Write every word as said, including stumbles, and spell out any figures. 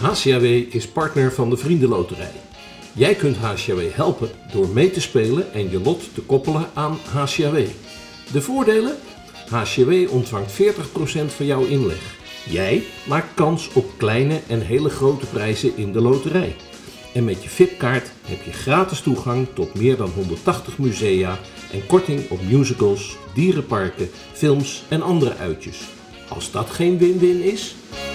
H C A W is partner van de Vriendenloterij. Jij kunt H C A W helpen door mee te spelen en je lot te koppelen aan H C A W. De voordelen? H C A W ontvangt veertig procent van jouw inleg. Jij maakt kans op kleine en hele grote prijzen in de loterij. En met je V I P-kaart heb je gratis toegang tot meer dan honderdtachtig musea en korting op musicals, dierenparken, films en andere uitjes. Als dat geen win-win is?